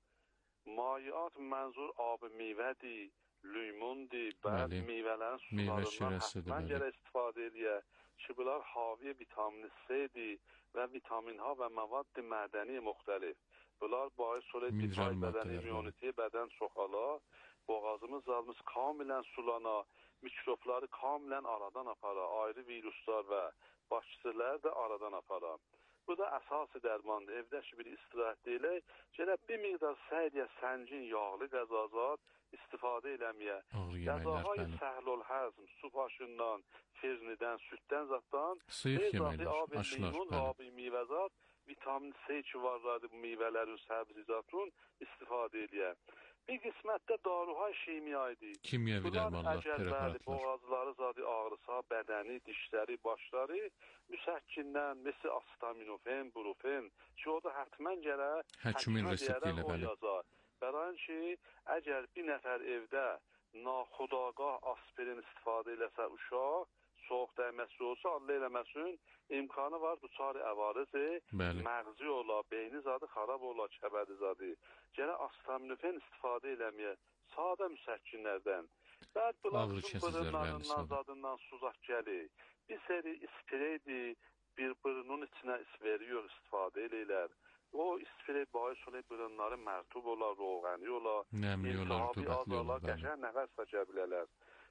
Mayiat mənzur abı meyvədir, lümundir, bəd meyvələrin sularından hətmən gərək istifadə eləyə ki, bunlar haviyə vitamin C-dir və vitamin H və məvad mədəni müxtəlif. Bunlar bahis ola difai bədən, immuniti bədən çoxala, boğazımız, zalımız kamilən sulana, mikrobları kamilən aradan apara, ayrı viruslar və bakteriyalar da aradan apara. Bu da əsası dərmandır. Evdə ki, bir istirahət deyilək, gələk bir miqdar səydiyə səngin, yağlı qəzazat istifadə eləməyə. Qəzahay səhlol həzm, su başından, firnidən, süddən zatdan, sıyıq yeməklər, aşılar, abi meyvəzat, vitamin C ki varlardı bu meyvələrin, səbzizatın istifadə eləyə. Bir qismətdə daruhay şimyaydı. Kimyəvi dərmanlar, preparatlar. Boğazları zadı ağrısa, bədəni, dişləri, başları müsəkkindən, mesela astaminofen, brufen ki, o da hətmən gələ həkimin resepti ilə bəli. Bərayin ki, əgər bir nəfər evdə naxudagah aspirin istifadə eləsə uşaq, soğuk dəyməsi olsa, Allah eləməsin, imkanı var, duçarı əvarizi, məğzi ola, beyni zadı xarab ola, kəbədi zadı. Gələ astaminofen istifadə eləməyə, sadə müsəkkinlərdən. Bəd bulasın bırınlarından, zadından suzaq gəlir. Bir seri ispreydir, bir bırının içinə veriyor, istifadə eləylər. O isprey bahis olayı bırınları mərtub olar, roğəni olar, nəmli olar, rütubətli olar. Qəşən nəfəs çəkə bilərlər.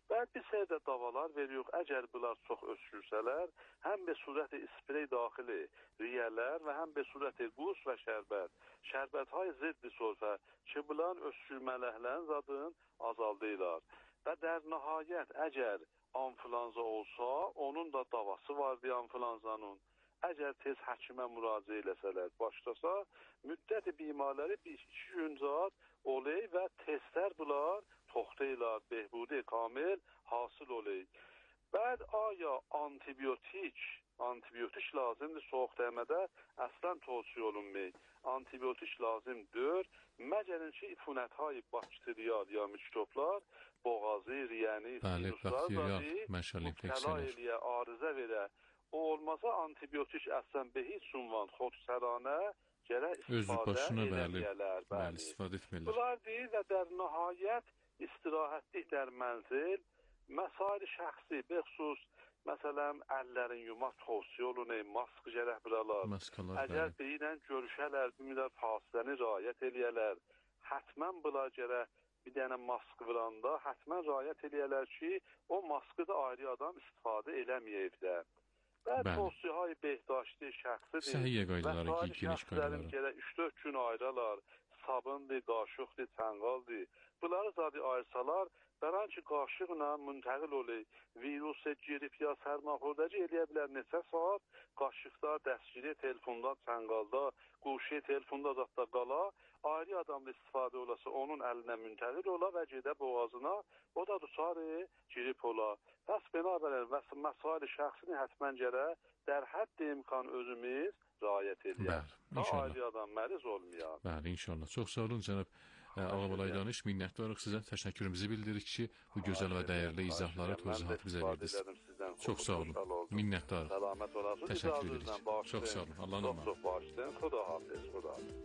Və bir sərdə davalar veririk. Əgər bunlar çox öskürsələr, həm bir surət sprey daxili riyələr və həm bir surət qus və şərbət. Şərbət hay ziddi solfə ki, bunların öskürmələhlərin zadını azaldırlar. Və dər nəhayət, əgər anflanza olsa, onun da davası vardır anflanzanın. Əgər tez həkimə müraciə eləsələr, başlasa, müddəti bimarları bir iki gün zat olay və testlər bunlar toxtaylar, behbudi kamil hasıl olay. Bəd aya antibiotik, antibiotik lazımdır soğuk dəymədə əslən tavsiyə olunmayır. Antibiotik lazımdır. Məgərin ki, ifunəthay bakteriyal ya mikroblar, boğazı, riyəni, sinuslar dahi mübtəla eləyə, arıza verə. O olmasa antibiotik əslən be heç unvan xodsəranə gərək istifadə edəməyələr. Bəli, istifadə etməyələr. Bunlar deyil və dər nəhayət istirahətlik dər mənzil, məsail şəxsi, bəxsus, məsələn, əllərin yumaq tavsiyə olunur, mask gərək buralar. Əgər deyilən görüşələr, bir müddət fasiləni riayət eləyələr, hətmən bunlar gərək bir dənə mask vuranda, hətmən riayət eləyələr ki, o maskı da ayrı adam istifadə eləməyəyib də. Və tavsiyehay behdaşti şəxsidir. Səhiyyə qaydaları, geniş qaydaları. Gərək üç dörd gün ayrılar, sabundur, qaşıqdır, çənqaldır. Bunları zadı ayırsalar, bələn ki, qaşıqla müntəqil olur. Virus, girip ya sərmaxordacı eləyə bilər neçə saat, qaşıqda, dəstgiri, telefonda, çənqalda, quşi, telefonda zatda qala, ayrı adamla istifadə olası, onun əlinə müntəqil ola və gedə boğazına, o da duçarı girip ola. Bəs binabərin məsail şəxsini hətmən gərək dər hədd imkan özümüz riayət eləyək. Ta ayrı adam məriz olmayaq. Bəli, inşallah. Çox sağ olun, cənab Ağabalay Danış. Minnətdarıq sizə. Təşəkkürümüzü bildiririk ki, bu gözəl və dəyərli izahları, tövzihatı bizə verdiniz. Çox sağ olun. Minnətdarıq. Səlamət olasın. Təşəkkür edirik. Çox sağ olun. Allah'ın amanı. Çox çox bağışlayın. Xuda hafiz. Xuda hafiz.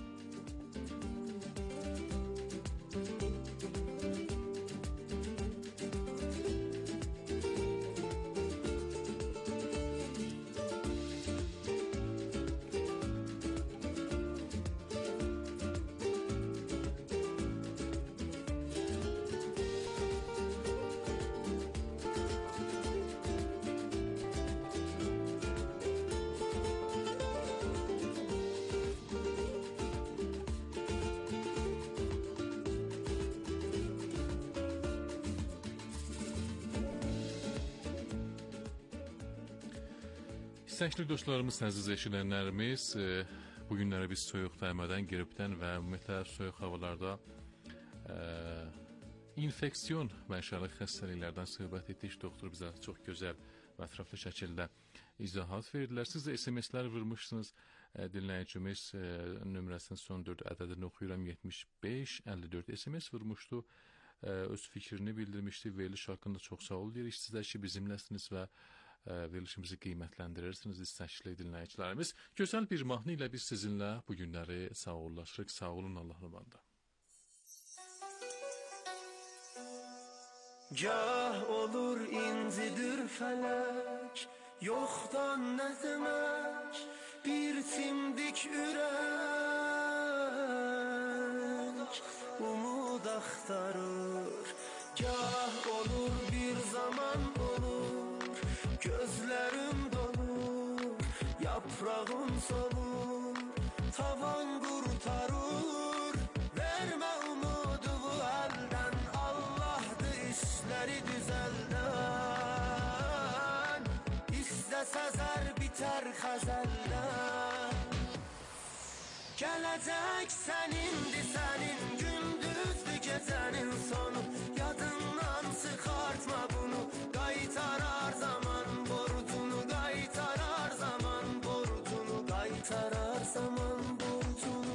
İstəkli dostlarımız, əziz eşidənlərimiz, e, bu günləri biz soyuq dəymədən, qripdən və ümumiyyətlə soyuq havalarda e, infeksiyon mənşəli xəstəliklərdən söhbət etdik. Doktor bizə çox gözəl və ətraflı şəkildə izahat verdilər. Siz də S M S-lər vurmuşsunuz. E, dinləyicimiz e, nömrəsinin son dörd ədədini oxuyuram. yetmiş beş əlli dörd S M S vurmuşdu. E, öz fikrini bildirmişdi. Veriliş haqqında çox sağ ol deyirik. Sizə ki, bizimləsiniz və verilişimizi qiymətləndirirsiniz istəkli dinləyicilərimiz. Gözəl bir mahnı ilə biz sizinlə bu günləri sağollaşırıq. Sağ olun, Allah'ın amanında. Gah olur incidir felek, yoktan ne demek, bir timdik ürek, umut aktarır. Gah olur bir zaman olur, gözlerim dolur, yaprağım solur, tavan kurtarır. Verme umudu bu elden, Allah'dı işleri düzelden. İste sezer biter xəzəldən. Gelecek senindi senin, gündüzdü gecenin sonu. Yadından çıkartma bunu, qaytarar zaman borcunu, qaytarar zaman borcunu, qaytarar zaman borcunu.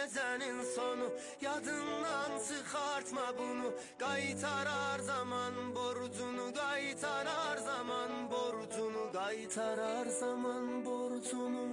gecenin sonu. Yadından çıkartma bunu. Qaytarar zaman borcunu, qaytarar zaman borcunu, qaytarar zaman borcunu.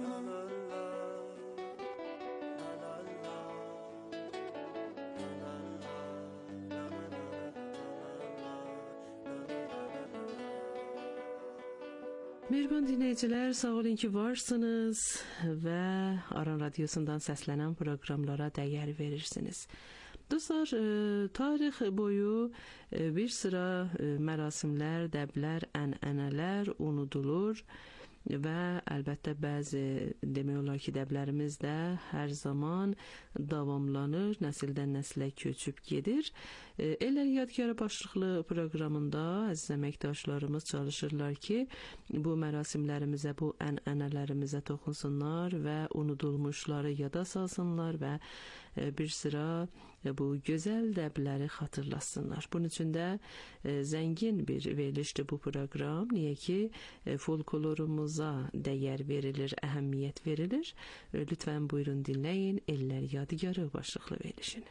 Mehriban dinləyicilər, sağ olun ki varsınız və Aran Radiosundan səslənən proqramlara dəyər verirsiniz. Dostlar, e, tarix boyu e, bir sıra e, mərasimlər, dəblər, ənənələr unudulur və əlbəttə bəzi demək olar ki, dəblərimiz də hər zaman davamlanır, nəsildən nəslə köçüb gedir. E, Ellər Yadgarı başlıqlı proqramında əziz əməkdaşlarımız çalışırlar ki, bu mərasimlərimizə, bu ənənələrimizə toxunsunlar və unudulmuşları yada salsınlar və e, bir sıra e, bu gözəl dəbləri xatırlasınlar. Bunun üçün də e, zəngin bir verilişdir bu proqram. Niyə ki, e, folklorumuza dəyər verilir, əhəmiyyət verilir. E, lütfən buyurun dinləyin Ellər Yadigarı başlıqlı verilişini.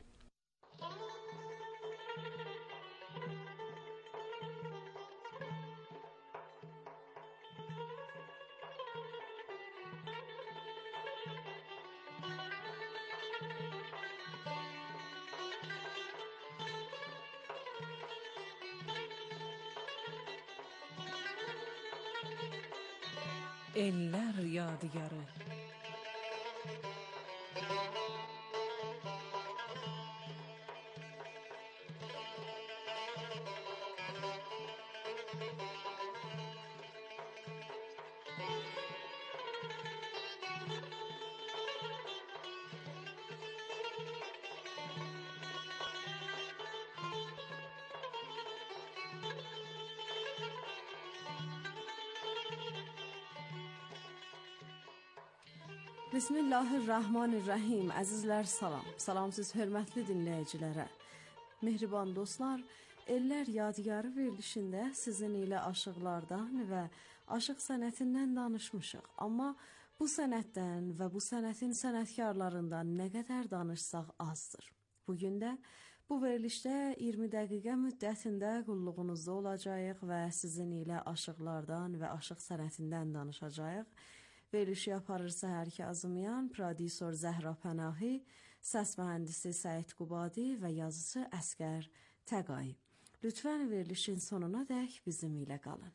Ellər Yadigarı. Bismillahirrahmanirrahim. Əzizlər salam. Salamsız hörmətli dinləyicilərə. Mehriban dostlar, Ellər Yadigarı verilişində sizin ilə aşıqlardan və aşıq sənətindən danışmışıq. Amma bu sənətdən və bu sənətin sənətkarlarından nə qədər danışsaq azdır. Bugün də bu verilişdə iyirmi dəqiqə müddətində qulluğunuzda olacağıq və sizin ilə aşıqlardan və aşıq sənətindən danışacağıq. Verilişi aparırsa Hər Kazımyan, prodüser Zəhra Pənahi, səs mühəndisi Səid Qubadi və yazıcı Əsgər Təqay. Lütfən verilişin sonuna dək bizim ilə qalın.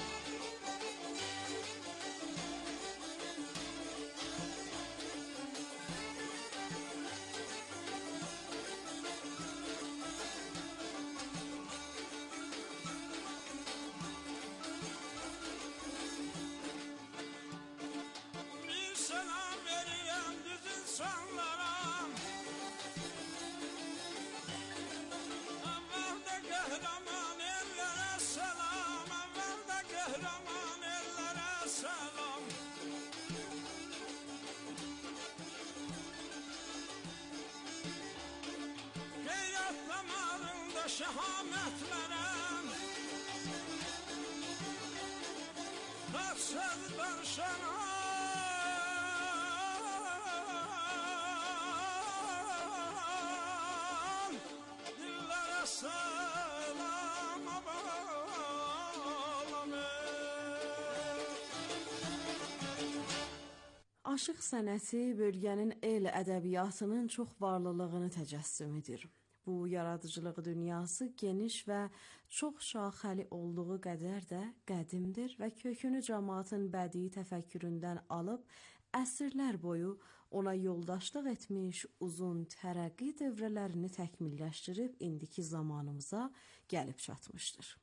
Şahametlerem Kaçsız darşanam Dillere selam bağlamı. Aşıq sənəti bölgənin el ədəbiyyatının çox varlılığını təcəssüm edir. Bu yaradıcılıq dünyası geniş və çox şaxəli olduğu qədər də qədimdir və kökünü cəmaatın bədii təfəkküründən alıb əsrlər boyu ona yoldaşlıq etmiş, uzun tərəqqi dövrələrini təkmilləşdirib indiki zamanımıza gəlib çatmışdır.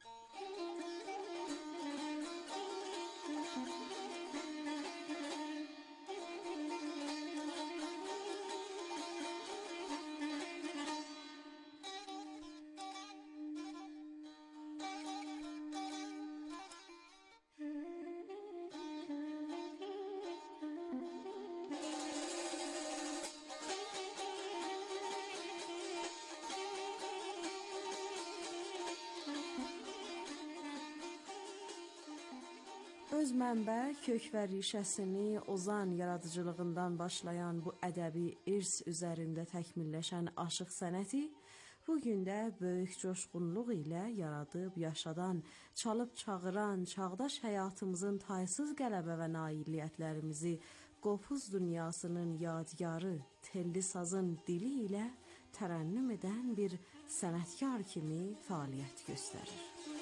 Öz mənbə, kök və rişəsini ozan yaradıcılığından başlayan bu ədəbi irs üzərində təkmilləşən aşıq sənəti bu gün də böyük coşqunluq ilə yaradıb yaşadan, çalıb çağıran, çağdaş həyatımızın taysız qələbə və nailiyyətlərimizi qopuz dünyasının yadigarı, telli sazın dili ilə tərənnüm edən bir sənətkar kimi fəaliyyət göstərir.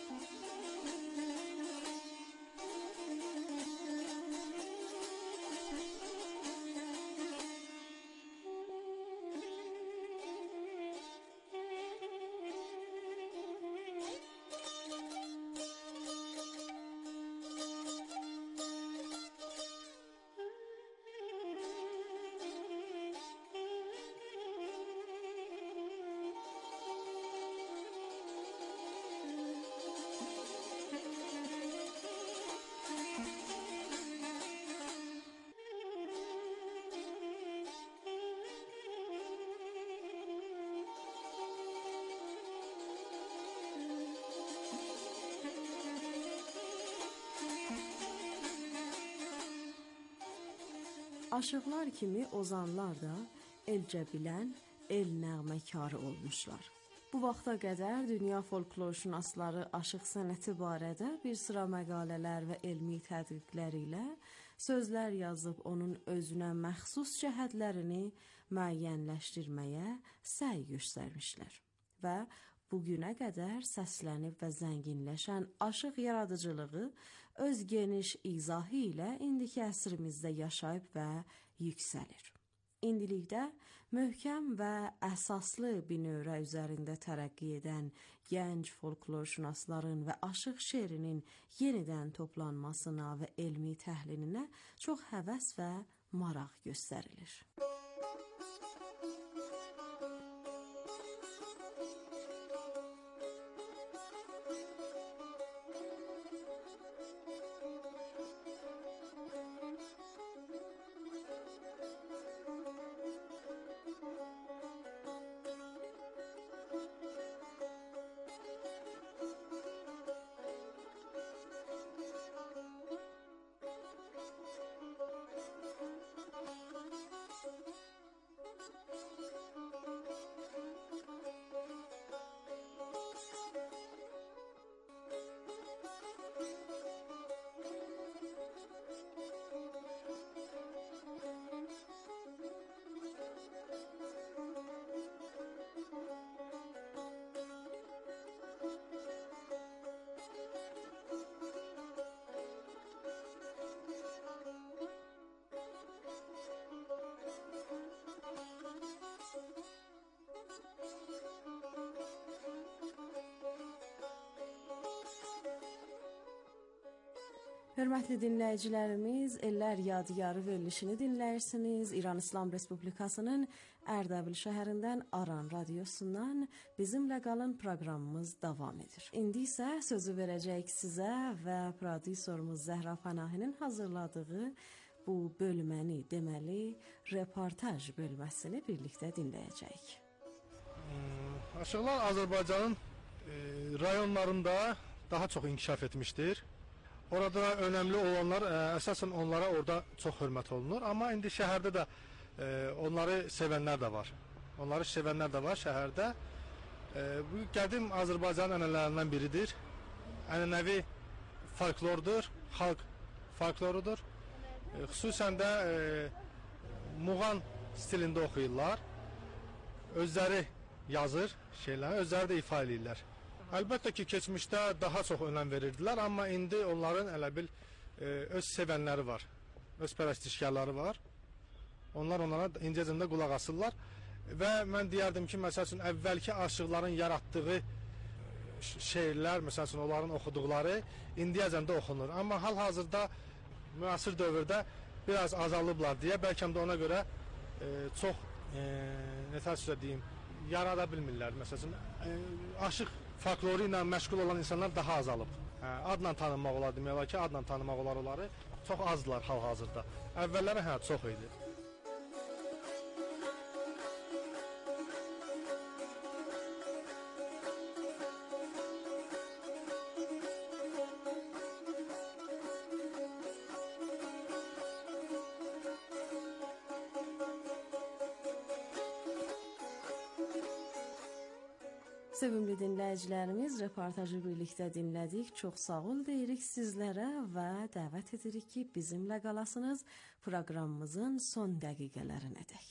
Aşıqlar kimi ozanlar da elcə bilən el nəğməkarı olmuşlar. Bu vaxta qədər dünya folklorşünasları aşıq sənəti barədə bir sıra məqalələr və elmi tədqiqlər ilə sözlər yazıb onun özünə məxsus cəhətlərini müəyyənləşdirməyə səy göstərmişlər və bugünə qədər səslənib və zənginləşən aşıq yaradıcılığı öz geniş izahı ilə indiki əsrimizdə yaşayıb və yüksəlir. İndilikdə möhkəm və əsaslı binövrə üzərində tərəqqi edən gənc folklorşünasların və aşıq şeirinin yenidən toplanmasına və elmi təhlilinə çox həvəs və maraq göstərilir. Hörmətli dinləyicilərimiz, Ellər Yadigarı verilişini dinləyirsiniz. İran İslam Respublikasının Ərdəbil şəhərindən Aran radiosundan bizimlə qalın proqramımız davam edir. İndi isə sözü verəcəyik sizə və prodüserimiz Zəhra Pənahinin hazırladığı bu bölməni, deməli, reportaj bölməsini birlikdə dinləyəcəyik. Aşıqlar Azərbaycanın e, rayonlarında daha çox inkişaf etmişdir. Orada önəmli olanlar, ə, əsasən onlara orada çox hörmət olunur. Amma indi şəhərdə də ə, onları sevənlər də var. Onları sevənlər də var şəhərdə. Ə, bu qədim Azərbaycan ənənələrindən biridir. Ənənəvi folklordur, xalq folklorudur. Ə, xüsusən də ə, muğan stilində oxuyurlar. Özləri yazır şeyləri, özləri də ifa edirlər. Əlbəttə ki, keçmişdə daha çox önəm verirdilər, amma indi onların elə bil e, öz sevənləri var, öz pərəstişkarları var. Onlar onlara incəcəndə qulaq asırlar və mən deyərdim ki, məsəl üçün, əvvəlki aşıqların yaratdığı şeirlər, məsəl üçün, onların oxuduqları indiyəcəndə oxunur. Amma hal-hazırda müasir dövrdə biraz azalıblar deyə, bəlkə də ona görə e, çox, e, nə təəssüf deyim, yarada bilmirlər. Məsəl üçün, e, aşıq folkloru ilə məşğul olan insanlar daha azalıb. Hə, adla tanınmaq olar, demək olar ki, adla tanınmaq olar onları çox azdılar hal-hazırda. Əvvəlləri hə, çox idi. Sevimli dinləyicilərimiz, reportajı birlikdə dinlədik. Çox sağ ol deyirik sizlərə və dəvət edirik ki, bizimlə qalasınız proqramımızın son dəqiqələrinədək.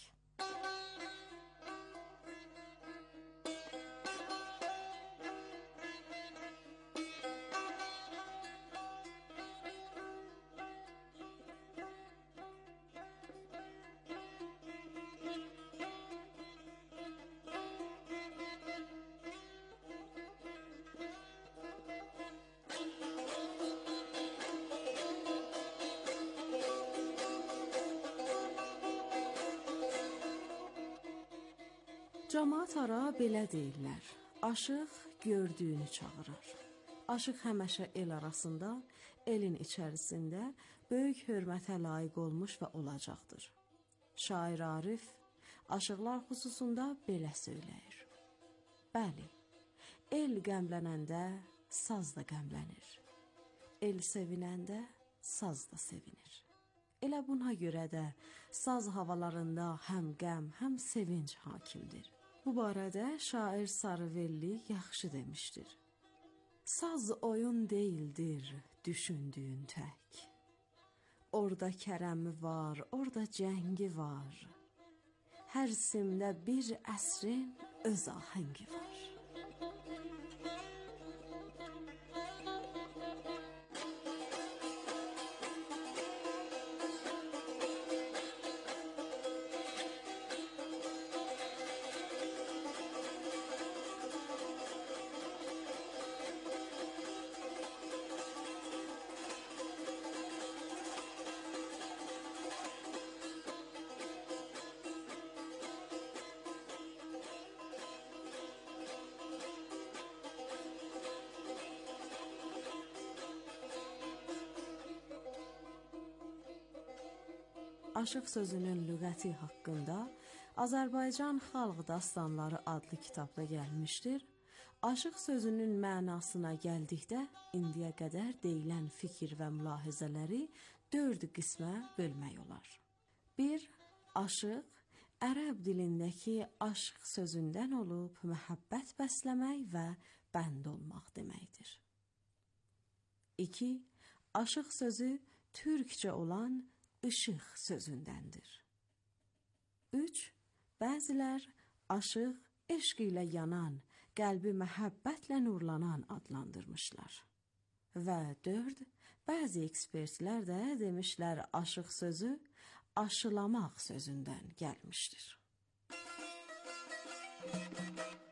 Camaat ara belə deyirlər, aşıq gördüyünü çağırır. Aşıq həməşə el arasında, elin içərisində böyük hörmətə layiq olmuş və olacaqdır. Şair Arif, aşıqlar xüsusunda belə söyləyir. Bəli, el qəmlənəndə saz da qəmlənir. El sevinəndə saz da sevinir. Elə buna görə də saz havalarında həm qəm, həm sevinç hakimdir. Bu barədə şair Sarıvelli yaxşı demişdir. Saz oyun deyildir, düşündüyün tək. Orada kərəmi var, orada cəngi var. Hər simdə bir əsrin öz ahəngi var. Aşıq sözünün lüğəti haqqında Azərbaycan Xalq Dastanları adlı kitabda gəlmişdir. Aşıq sözünün mənasına gəldikdə indiyə qədər deyilən fikir və mülahizələri dörd qismə bölmək olar. bir. Aşıq ərəb dilindəki aşq sözündən olub məhəbbət bəsləmək və bənd olmaq deməkdir. iki. Aşıq sözü türkcə olan işıq sözündəndir. üç. Bəzilər aşıq eşq ilə yanan, qəlbi məhəbbətlə nurlanan adlandırmışlar. Və dörd. Bəzi ekspertlər də demişlər aşıq sözü aşılamaq sözündən gəlmişdir.